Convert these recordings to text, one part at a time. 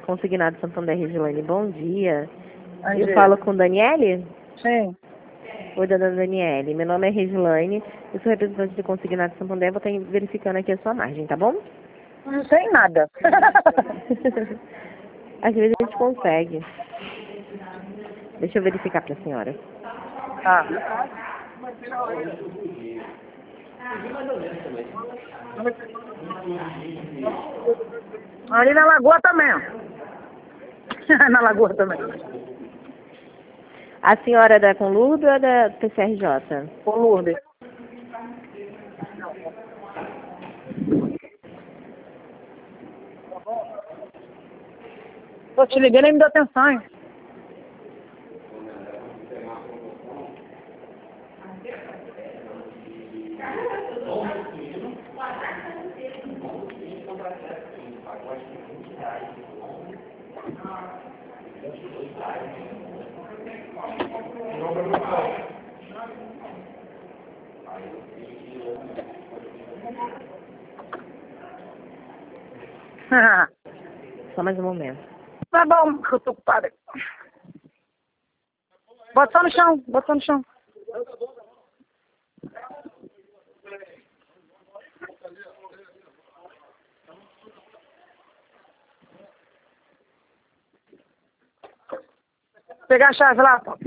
Consignado Santander, Regiane, bom dia. Bom Eu dia. falo com Daniele? Sim. Oi, dona Daniele. Meu nome é Regiane, eu sou representante de Consignado Santander, vou estar verificando aqui a sua margem, tá bom? Não sei nada. Às vezes a gente consegue. Deixa eu verificar para a senhora. Ah. Ali na Lagoa também. Na Lagoa também. A senhora é da Conlurb ou é da PCRJ? Ô, Lourdes. Tô te ligando e me deu atenção, hein? Só mais um momento. Tá bom, que eu tô ocupada. Bota só no chão, bota só no chão. Pegar a chave lá, pô.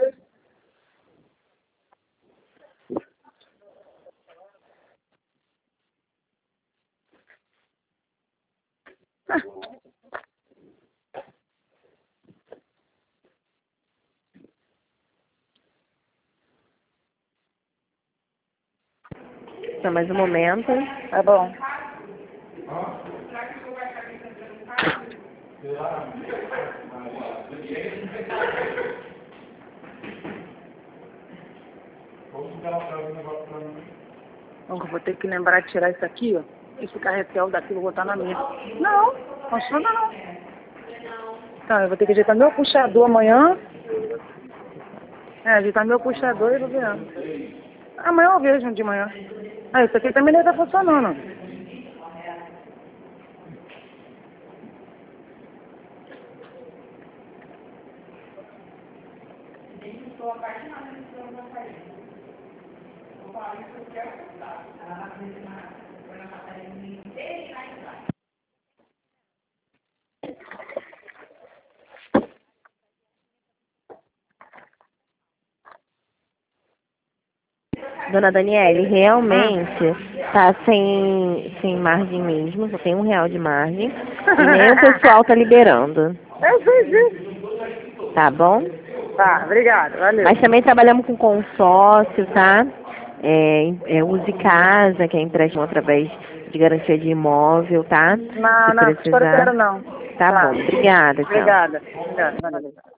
Só mais um momento. Tá bom. Eu vou ter que lembrar de tirar isso aqui, ó. Esse carretel daqui eu vou botar na minha. Não, funciona não. Tá, eu vou ter que ajeitar meu puxador amanhã. Ajeitar meu puxador e vou ver. Amanhã eu vejo de manhã. Ah, isso aqui também não tá funcionando. Dona Daniele, realmente tá sem margem mesmo, só tem R$ 1 de margem. E nem o pessoal tá liberando. Eu sei disso. Tá bom? Tá, obrigado, valeu. Mas também trabalhamos com consórcio, tá? Use Casa, que é empréstimo através de garantia de imóvel, tá? Não, Se não, espero que precisar. não. Tá bom, obrigada, tchau. Obrigada. Obrigada, valeu.